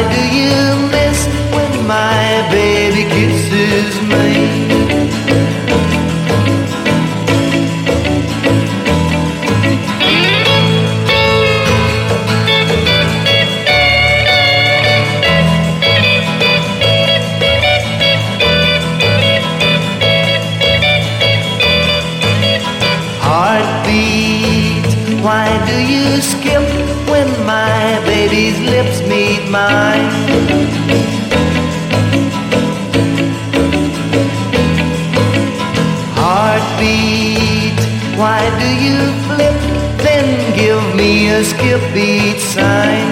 do you miss when my baby kisses me? Heartbeat, why do you skip when my baby's lips meet mine? Heartbeat, why do you flip, then give me a skip beat sign?